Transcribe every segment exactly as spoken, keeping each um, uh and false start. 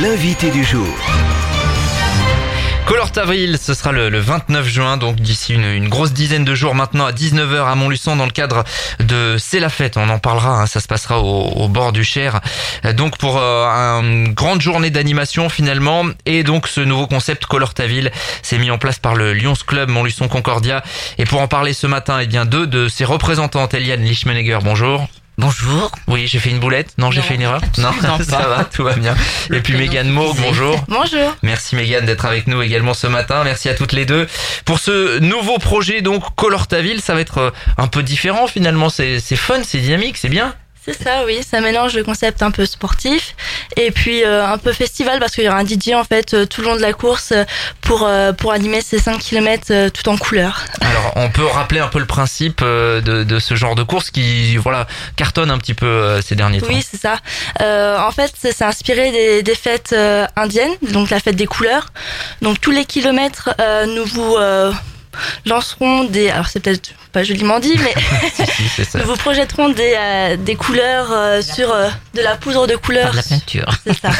l'invité du jour. Colortavril, ce sera le, le vingt-neuf juin, donc d'ici une, une grosse dizaine de jours maintenant à dix-neuf heures à Montluçon dans le cadre de C'est la fête. On en parlera, hein, ça se passera au, au bord du Cher. Donc pour euh, une grande journée d'animation finalement, et donc ce nouveau concept Colortavril s'est mis en place par le Lions Club Montluçon Concordia. Et pour en parler ce matin, eh bien deux de ses représentantes, Eliane Lichmenegger, bonjour. Bonjour. Oui, j'ai fait une boulette. Non, j'ai Non, fait une erreur. Non, absolument ça pas. va, tout va bien. Le Et puis prénom Mégane Maug, suffisait. bonjour. Bonjour. Merci Mégane d'être avec nous également ce matin. Merci à toutes les deux. Pour ce nouveau projet, donc, Colortavril, ça va être euh, un peu différent finalement. C'est, c'est fun, c'est dynamique, c'est bien. C'est ça, oui. Ça mélange le concept un peu sportif et puis euh, un peu festival parce qu'il y aura un D J en fait euh, tout le long de la course euh, pour euh, pour animer ces cinq kilomètres euh, tout en couleur. Alors, on peut rappeler un peu le principe euh, de, de ce genre de course qui, voilà, cartonne un petit peu euh, ces derniers temps. Oui, c'est ça. Euh, en fait, c'est c'est inspiré des, des fêtes euh, indiennes, donc la fête des couleurs. Donc tous les kilomètres, euh, nous vous euh, lancerons des. Alors c'est peut-être pas joliment dit, mais Si, si, c'est ça. nous vous projetterons des euh, des couleurs euh, sur euh, de la poudre de couleur. Par de la peinture. C'est ça.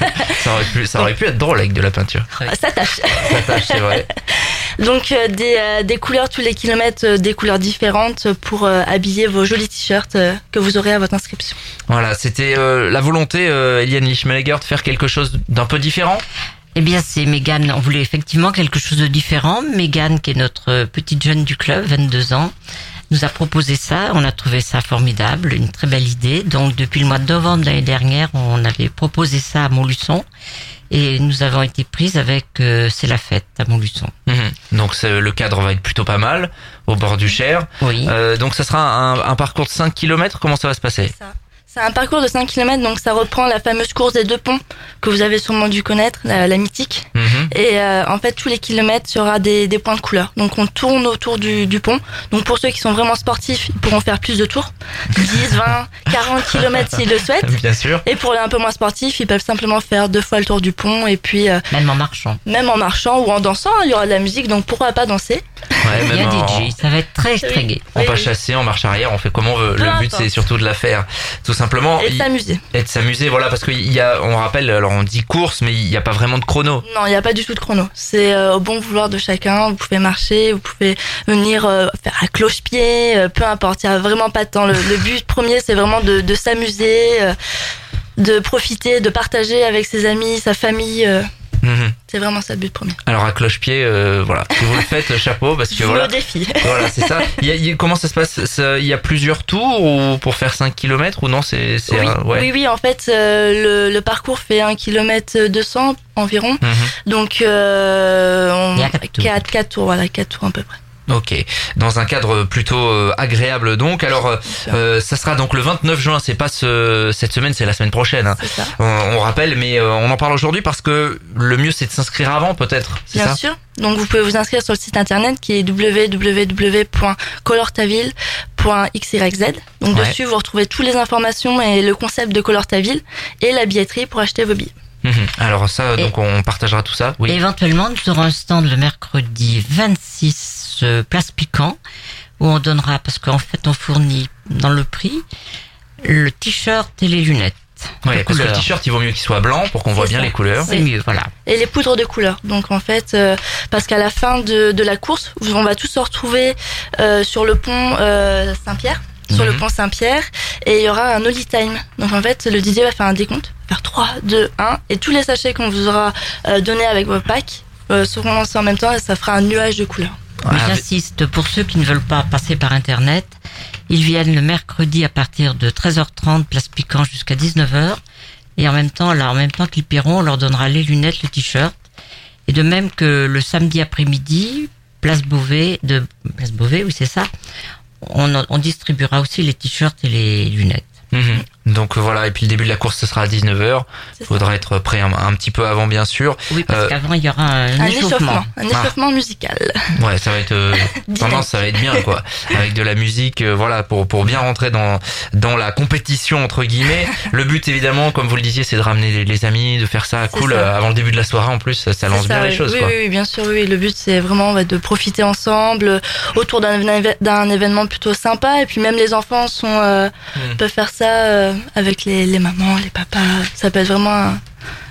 Ça aurait pu, ça aurait pu être drôle avec de la peinture. Ça tâche. Ça tâche, c'est vrai. Donc euh, des, euh, des couleurs tous les kilomètres, euh, des couleurs différentes pour euh, habiller vos jolis t-shirts euh, que vous aurez à votre inscription. Voilà, c'était euh, la volonté, euh, Eliane Lichmenegger, de faire quelque chose d'un peu différent. Eh bien, c'est Mégane. On voulait effectivement quelque chose de différent. Mégane, qui est notre petite jeune du club, vingt-deux ans, nous a proposé ça. On a trouvé ça formidable, une très belle idée. Donc, depuis le mois de novembre de l'année dernière, on avait proposé ça à Montluçon. Et nous avons été prises avec euh, C'est la fête à Montluçon. Mhm. Donc c'est- le cadre va être plutôt pas mal, au bord du Cher. Oui. Euh, donc ça sera un, un parcours de cinq kilomètres, comment ça va se passer? Ça. C'est un parcours de cinq kilomètres, donc ça reprend la fameuse course des deux ponts que vous avez sûrement dû connaître, la, la mythique. Mhm. Et euh, en fait, tous les kilomètres, il y aura des, des points de couleur. Donc on tourne autour du, du pont. Donc pour ceux qui sont vraiment sportifs, ils pourront faire plus de tours. dix, vingt, quarante kilomètres s'ils le souhaitent. Bien sûr. Et pour les un peu moins sportifs, ils peuvent simplement faire deux fois le tour du pont. Et puis, euh, Même en marchant. même en marchant ou en dansant, hein, il y aura de la musique. Donc pourquoi pas danser? Ouais, Il y même a en, D J. Ça va être très, très Oui. gai. en Oui, pas oui. chasser, en marche arrière, on fait comme on veut. Peu Le but importe. c'est surtout de la faire, tout simplement. Et Il- s'amuser. et de s'amuser, voilà, parce qu'il y a, on rappelle, alors on dit course, mais il n'y a pas vraiment de chrono. Non, il n'y a pas du tout de chrono. C'est euh, au bon vouloir de chacun. Vous pouvez marcher, vous pouvez venir euh, faire à cloche-pied, euh, peu importe. Il n'y a vraiment pas de temps. Le, le but premier, c'est vraiment de, de s'amuser, euh, de profiter, de partager avec ses amis, sa famille. euh, Mhm. c'est vraiment ça le but premier. Alors à cloche-pied, euh, voilà, si vous le faites, chapeau, parce que Je vous voilà. le défie. Voilà, c'est ça. Il y a, il y a- comment ça se passe? Ça- Il y a plusieurs tours ou pour faire cinq kilomètres ou non? C'est, c'est Oui, un- ouais. oui, oui, en fait, euh, le, le parcours fait un kilomètre deux cents environ. Mhm. Donc, euh, on... Il y a quatre tours. quatre, quatre tours, voilà, quatre tours à peu près. Ok, dans un cadre plutôt euh, agréable donc. Alors, euh, euh, ça sera donc le vingt-neuf juin. C'est pas ce, cette semaine, c'est la semaine prochaine. Hein. C'est ça. On, on rappelle, mais euh, on en parle aujourd'hui parce que le mieux c'est de s'inscrire avant, peut-être. C'est Bien ça. sûr. Donc vous pouvez vous inscrire sur le site internet qui est w w w point colortavril point x y z. Donc Ouais. dessus vous retrouvez toutes les informations et le concept de Colortavril et la billetterie pour acheter vos billets. Mhm. Alors ça, Et- donc on partagera tout ça. Oui. Et éventuellement, nous aurons un stand le mercredi vingt-six euh, Place Piquant, où on donnera, parce qu'en fait, on fournit dans le prix le t-shirt et les lunettes. Ouais, de parce que le couleur. t-shirt il vaut mieux qu'il soit blanc pour qu'on voit C'est bien ça. les couleurs. C'est mieux, voilà. Et les poudres de couleur. Donc en fait, euh, parce qu'à la fin de, de la course, on va tous se retrouver euh, sur le pont euh, Saint-Pierre. Sur le Mhm. pont Saint-Pierre, et il y aura un Holy Time. Donc en fait, le D J va faire un décompte, faire trois, deux, un, et tous les sachets qu'on vous aura euh, donnés avec vos packs euh, seront lancés en même temps, et ça fera un nuage de couleurs. Mais Ah, j'insiste, pour ceux qui ne veulent pas passer par Internet, ils viennent le mercredi à partir de treize heures trente, Place Piquant, jusqu'à dix-neuf heures. Et en même temps, là, en même temps qu'ils paieront, on leur donnera les lunettes, le t-shirt. Et de même que le samedi après-midi, Place Beauvais, de Place Beauvais, oui, c'est ça. On, on distribuera aussi les t-shirts et les lunettes. Mhm. Donc euh, voilà, et puis le début de la course ce sera à dix-neuf heures. C'est Il faudra être prêt un, un petit peu avant bien sûr. Oui, parce Euh, qu'avant, il y aura un, Un échauffement. échauffement, un Ah. échauffement musical. Ouais, ça va être euh, tendance, ça va être bien quoi, avec de la musique, euh, voilà, pour pour bien rentrer dans dans la compétition entre guillemets. Le but évidemment, comme vous le disiez, c'est de ramener les, les amis, de faire ça C'est cool ça. euh, avant le début de la soirée en plus, ça, ça lance C'est bien ça, les oui. choses oui, quoi. oui, oui, bien sûr, oui. Le but, c'est vraiment ouais, de profiter ensemble euh, autour d'un éve- d'un événement plutôt sympa. Et puis même les enfants sont euh, Mm. peuvent faire ça euh, avec les, les mamans, les papas. Ça peut être vraiment un,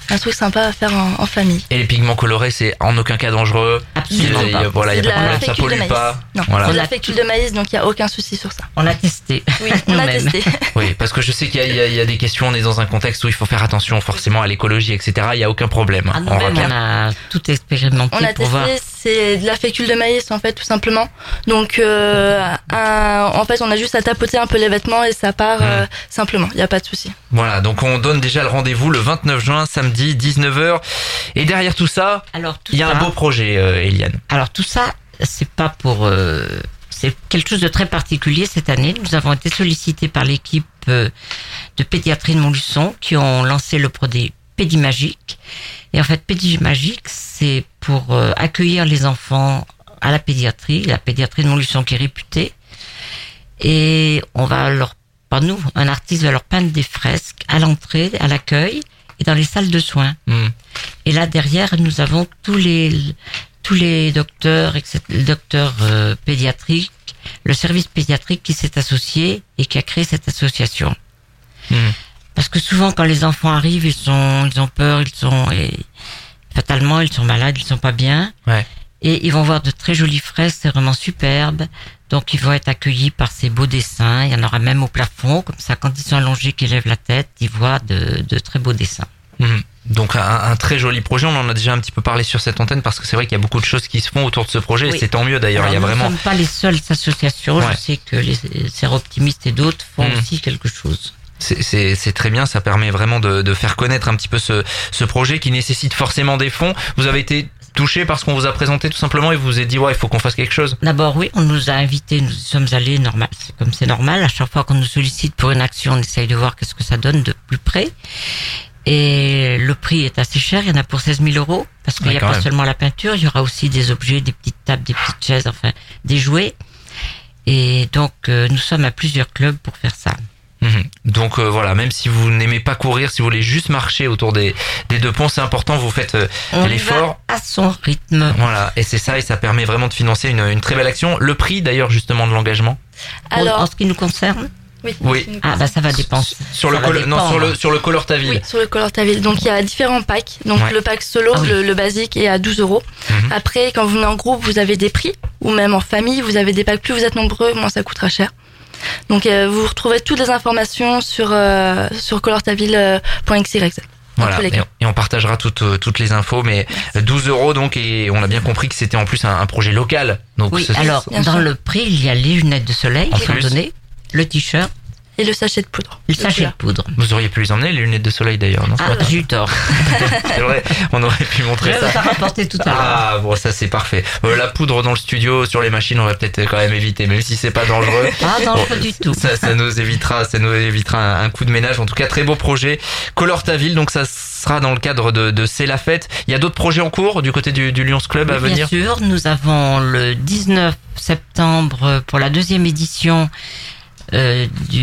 un truc sympa à faire en, en famille. Et les pigments colorés, c'est en aucun cas dangereux. Absolument Il y a- pas. Voilà, il C'est n'y a pas de de la problème, ça fécule de pollue maïs. pas. Non, Voilà. c'est de On la a- fécule de maïs, donc il n'y a aucun souci sur ça. On l'a testé. Oui, on a Nous-mêmes. testé. Oui, parce que je sais qu'il y a, il y a- il y a des questions, on est dans un contexte où il faut faire attention forcément à l'écologie, et cetera. Il n'y a aucun problème. Ah, On nous-mêmes, regarde. on a tout expérimenté On a pour voir. testé, c'est de la fécule de maïs en fait, tout simplement. Donc, euh, un- en fait, on a juste à tapoter un peu les vêtements et ça part euh, simplement. Il n'y a pas de souci. Voilà, donc on donne déjà le rendez-vous le vingt-neuf juin, samedi, dix-neuf heures. Et derrière tout ça, Alors tout il y a ça, un beau projet, euh, Eliane. alors tout ça, c'est pas pour, euh, c'est quelque chose de très particulier cette année. Nous avons été sollicités par l'équipe euh, de pédiatrie de Montluçon qui ont lancé le produit Pédimagique. Et en fait, Pédimagique, c'est pour euh, accueillir les enfants à la pédiatrie, la pédiatrie de Montluçon qui est réputée. Et on va leur, pas nous, un artiste va leur peindre des fresques à l'entrée, à l'accueil et dans les salles de soins. Hmm. Et là derrière, nous avons tous les tous les docteurs, et cetera, les docteurs euh, pédiatriques, le service pédiatrique qui s'est associé et qui a créé cette association. Hmm. Parce que souvent, quand les enfants arrivent, ils sont, ils ont peur, ils sont, et fatalement, ils sont malades, ils sont pas bien. Ouais. Et ils vont voir de très jolies fresques, c'est vraiment superbe. Donc, ils vont être accueillis par ces beaux dessins. Il y en aura même au plafond, comme ça, quand ils sont allongés, qu'ils lèvent la tête, ils voient de, de très beaux dessins. Hmm. Donc un, un très joli projet, on en a déjà un petit peu parlé sur cette antenne parce que c'est vrai qu'il y a beaucoup de choses qui se font autour de ce projet Oui. et c'est tant mieux d'ailleurs, il y a Alors, vraiment... Nous ne sommes pas les seules associations. Ouais. Je sais que les séroptimistes et d'autres font Mmh. aussi quelque chose. C'est, c'est, c'est très bien, ça permet vraiment de, de faire connaître un petit peu ce, ce projet qui nécessite forcément des fonds. Vous avez été touché par ce qu'on vous a présenté tout simplement et vous vous êtes dit ouais, il faut qu'on fasse quelque chose. D'abord, oui, on nous a invités, nous y sommes allés, normal, c'est comme c'est normal. À chaque fois qu'on nous sollicite pour une action, on essaye de voir qu'est-ce que ça donne de plus près. Et le prix est assez cher, il y en a pour seize mille euros, parce qu'il Ouais, n'y a quand pas même. seulement la peinture, il y aura aussi des objets, des petites tables, des petites chaises, enfin, des jouets. Et donc, euh, nous sommes à plusieurs clubs pour faire ça. Mhm. Donc euh, voilà, même si vous n'aimez pas courir, si vous voulez juste marcher autour des, des deux ponts, c'est important, vous faites euh, On y l'effort. va à son rythme. Voilà, et c'est ça, et ça permet vraiment de financer une, une très belle action. Le prix d'ailleurs justement de l'engagement. En- Alors, en ce qui nous concerne, oui. Oui. ah bah ça va dépendre. Sur Ça le va col- non, dépendre. sur le sur le Color Ta Ville. Oui, sur le Color Ta Ville. Donc il y a différents packs. Donc Ouais. le pack solo, Ah oui. le, le basique est à douze euros. Mhm. Après, quand vous venez en groupe, vous avez des prix. Ou même en famille, vous avez des packs. Plus vous êtes nombreux, moins ça coûtera cher. Donc euh, vous retrouvez toutes les informations sur euh, sur color ta ville point x y z. Voilà, tous les et cas. on, et on partagera toutes euh, toutes les infos, mais douze euros donc, et on a bien compris que c'était en plus un, un projet local. Donc Oui, ce- alors Bien dans sûr. le prix, il y a les lunettes de soleil En qui sont plus. données, le t-shirt, Et le sachet de poudre. le sachet de Celui-là. poudre. vous auriez pu les emmener les lunettes de soleil d'ailleurs, non ce Ah, matin j'ai eu tort. C'est vrai, on aurait pu Je montrer vais ça. vous la rapporter tout à l'heure. Ah bon, ça c'est parfait. Euh, la poudre dans le studio, sur les machines, on va peut-être quand même éviter, même si c'est pas dangereux. Ah non, Bon, pas du tout. Ça, ça nous évitera, ça nous évitera un, un coup de ménage. En tout cas, très beau projet. Color Ta Ville, donc ça sera dans le cadre de, de C'est la fête. Il y a d'autres projets en cours du côté du, du Lions Club à Oui, bien venir. sûr, nous avons le dix-neuf septembre pour la deuxième édition euh,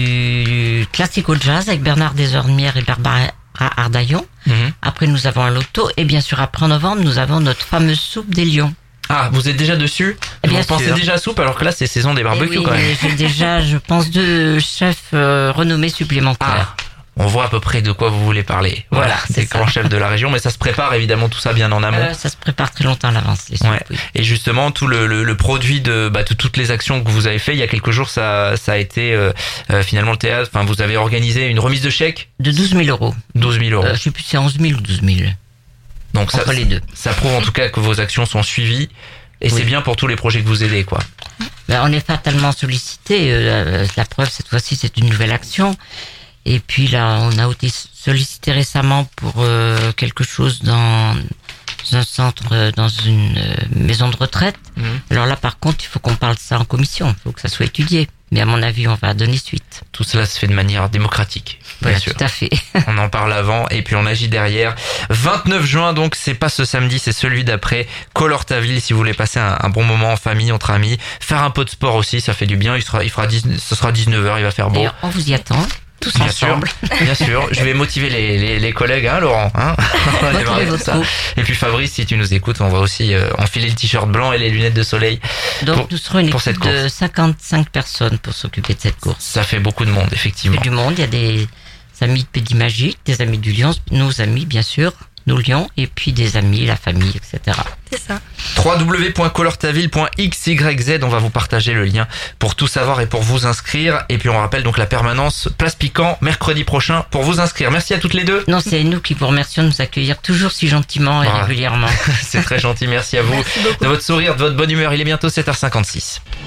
du Classico Jazz avec Bernard Desormières et Barbara Ardaillon. Mhm. Après, nous avons un loto et bien sûr, après en novembre, nous avons notre fameuse soupe des lions. Ah, vous êtes déjà dessus Bien Vous pensez sûr. déjà à soupe alors que là c'est saison des barbecues Et oui, quand même. et j'ai déjà, je pense, deux chefs euh, renommés supplémentaires. Ah, on voit à peu près de quoi vous voulez parler. Voilà, Voilà, c'est c'est le grand ça. chef de la région, mais ça se prépare évidemment tout ça bien en amont. Euh, ça se prépare très longtemps à l'avance, les soupes, Ouais. oui. Et justement, tout le, le, le produit de, bah, de toutes les actions que vous avez fait, il y a quelques jours, ça, ça a été euh, euh, finalement le théâtre. Enfin, vous avez organisé une remise de chèque, De douze mille euros. douze mille euros. Euh, je sais plus si c'est onze mille ou douze mille. Donc ça, Entre les deux. ça prouve en tout cas que vos actions sont suivies. Et Oui. c'est bien pour tous les projets que vous aidez, quoi. Ben, on est fatalement sollicité. euh, la, la preuve, cette fois-ci, c'est une nouvelle action. Et puis là, on a été sollicité récemment pour euh, quelque chose dans un centre, euh, dans une euh, maison de retraite. Mhm. Alors là, par contre, il faut qu'on parle de ça en commission. Il faut que ça soit étudié. Mais à mon avis, on va donner suite. Tout cela se fait de manière démocratique, bien Voilà, sûr. tout à fait. On en parle avant et puis on agit derrière. vingt-neuf juin, donc c'est pas ce samedi, c'est celui d'après. Color Ta Ville, si vous voulez passer un, un bon moment en famille, entre amis, faire un peu de sport aussi, ça fait du bien. Il sera, il fera dix, ce sera dix-neuf heures, il va faire beau. D'ailleurs, on vous y attend. Tous Bien sûr, ensemble. bien sûr. Je vais motiver les, les, les collègues, hein, Laurent. Hein on va Motivez démarrer tout votre ça. groupe. Et puis Fabrice, si tu nous écoutes, on va aussi euh, enfiler le t-shirt blanc et les lunettes de soleil. Donc, Pour- nous serons une pour cette équipe de cinquante-cinq personnes pour s'occuper de cette course. Ça fait beaucoup de monde, Il y effectivement. a du monde, il y a des amis de Pédimagique, des amis du Lion, nos amis, bien sûr. nos lions, et puis des amis, la famille, et cetera. C'est ça. w w w point colortaville point x y z, on va vous partager le lien pour tout savoir et pour vous inscrire. Et puis on rappelle donc la permanence Place Piquant mercredi prochain pour vous inscrire. Merci à toutes les deux. Non, c'est nous qui vous remercions de nous accueillir toujours si gentiment et Ah. régulièrement. C'est très gentil, merci à vous Merci beaucoup. de votre sourire, de votre bonne humeur. Il est bientôt sept heures cinquante-six.